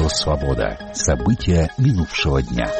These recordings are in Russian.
«Свобода». События минувшего дня.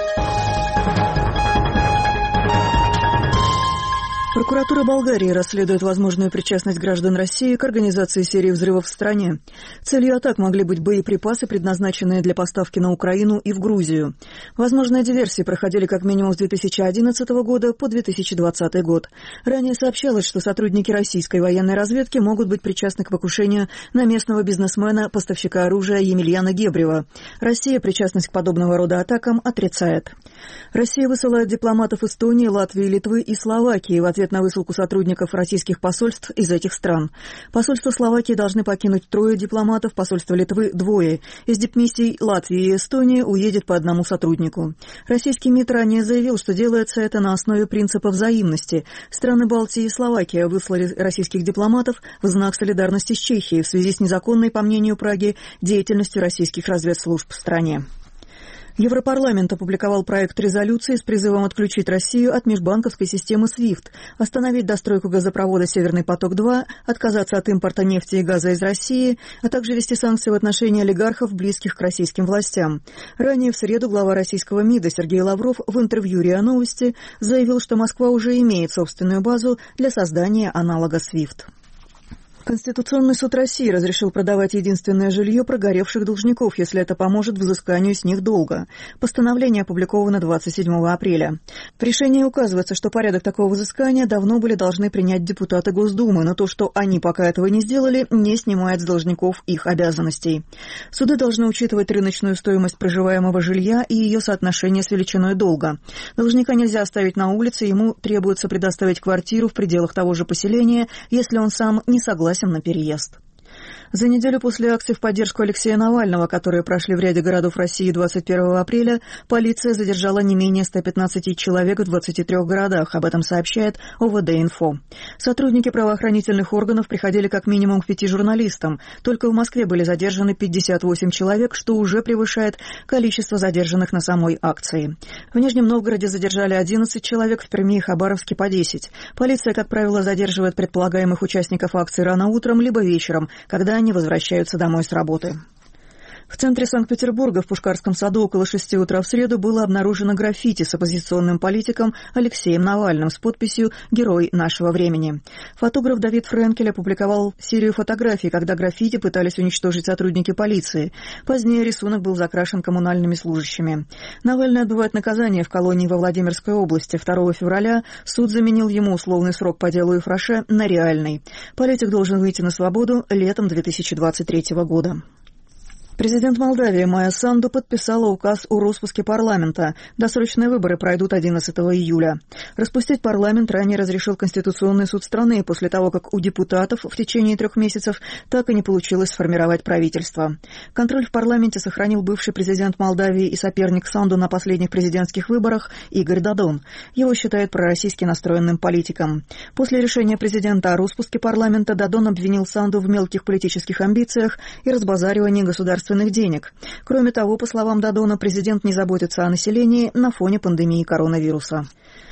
Прокуратура Болгарии расследует возможную причастность граждан России к организации серии взрывов в стране. Целью атак могли быть боеприпасы, предназначенные для поставки на Украину и в Грузию. Возможные диверсии проходили как минимум с 2011 года по 2020 год. Ранее сообщалось, что сотрудники российской военной разведки могут быть причастны к покушению на местного бизнесмена, поставщика оружия Емельяна Гебрева. Россия причастность к подобного рода атакам отрицает. Россия высылает дипломатов Эстонии, Латвии, Литвы и Словакии в ответ на высылку сотрудников российских посольств из этих стран. Посольство Словакии должны покинуть 3 дипломатов, посольство Литвы – 2. Из дипмиссий Латвии и Эстонии уедет по 1 сотруднику. Российский МИД ранее заявил, что делается это на основе принципа взаимности. Страны Балтии и Словакия выслали российских дипломатов в знак солидарности с Чехией в связи с незаконной, по мнению Праги, деятельностью российских разведслужб в стране. Европарламент опубликовал проект резолюции с призывом отключить Россию от межбанковской системы SWIFT, остановить достройку газопровода «Северный поток-2», отказаться от импорта нефти и газа из России, а также ввести санкции в отношении олигархов, близких к российским властям. Ранее в среду глава российского МИДа Сергей Лавров в интервью РИА Новости заявил, что Москва уже имеет собственную базу для создания аналога SWIFT. Конституционный суд России разрешил продавать единственное жилье прогоревших должников, если это поможет взысканию с них долга. Постановление опубликовано 27 апреля. В решении указывается, что порядок такого взыскания давно были должны принять депутаты Госдумы, но то, что они пока этого не сделали, не снимает с должников их обязанностей. Суды должны учитывать рыночную стоимость проживаемого жилья и ее соотношение с величиной долга. Должника нельзя оставить на улице, ему требуется предоставить квартиру в пределах того же поселения, если он сам не согласен на переезд. За неделю после акций в поддержку Алексея Навального, которые прошли в ряде городов России 21 апреля, полиция задержала не менее 115 человек в 23 городах. Об этом сообщает ОВД-Инфо. Сотрудники правоохранительных органов приходили как минимум к 5 журналистам. Только в Москве были задержаны 58 человек, что уже превышает количество задержанных на самой акции. В Нижнем Новгороде задержали 11 человек, в Перми и Хабаровске по 10. Полиция, как правило, задерживает предполагаемых участников акции рано утром либо вечером, когда они возвращаются домой с работы. В центре Санкт-Петербурга в Пушкарском саду около 6 утра в среду было обнаружено граффити с оппозиционным политиком Алексеем Навальным с подписью «Герой нашего времени». Фотограф Давид Френкель опубликовал серию фотографий, когда граффити пытались уничтожить сотрудники полиции. Позднее рисунок был закрашен коммунальными служащими. Навальный отбывает наказание в колонии во Владимирской области. 2 февраля суд заменил ему условный срок по делу Ефраше на реальный. Политик должен выйти на свободу летом 2023 года. Президент Молдавии Майя Санду подписала указ о распуске парламента. Досрочные выборы пройдут 11 июля. Распустить парламент ранее разрешил Конституционный суд страны после того, как у депутатов в течение 3 месяцев так и не получилось сформировать правительство. Контроль в парламенте сохранил бывший президент Молдавии и соперник Санду на последних президентских выборах Игорь Додон. Его считают пророссийски настроенным политиком. После решения президента о распуске парламента Додон обвинил Санду в мелких политических амбициях и разбазаривании государственных денег. Кроме того, по словам Додона, президент не заботится о населении на фоне пандемии коронавируса.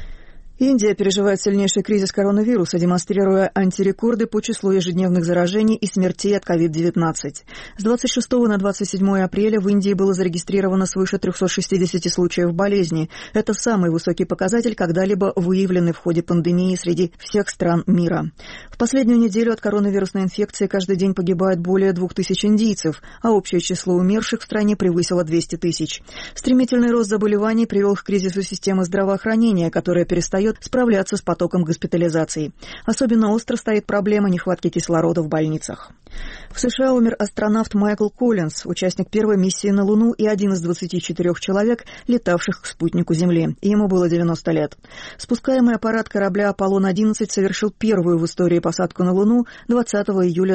Индия переживает сильнейший кризис коронавируса, демонстрируя антирекорды по числу ежедневных заражений и смертей от COVID-19. С 26 на 27 апреля в Индии было зарегистрировано свыше 360 случаев болезни. Это самый высокий показатель, когда-либо выявленный в ходе пандемии среди всех стран мира. В последнюю неделю от коронавирусной инфекции каждый день погибает более 2000 индийцев, а общее число умерших в стране превысило 200 тысяч. Стремительный рост заболеваний привел к кризису системы здравоохранения, которая перестает справляться с потоком госпитализаций. Особенно остро стоит проблема нехватки кислорода в больницах. В США умер астронавт Майкл Коллинз, участник первой миссии на Луну и один из 24 человек, летавших к спутнику Земли. Ему было 90 лет. Спускаемый аппарат корабля «Аполлон-11» совершил первую в истории посадку на Луну 20 июля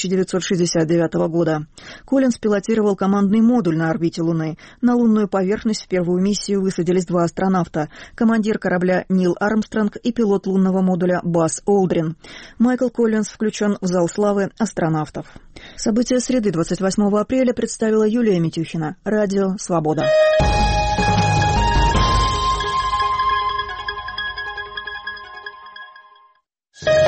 1969 года. Коллинз пилотировал командный модуль на орбите Луны. На лунную поверхность в первую миссию высадились 2 астронавта – командир корабля Нил Армстронг и пилот лунного модуля Базз Олдрин. Майкл Коллинз включен в зал славы астронавтов. События среды 28 апреля представила Юлия Митюхина. Радио «Свобода».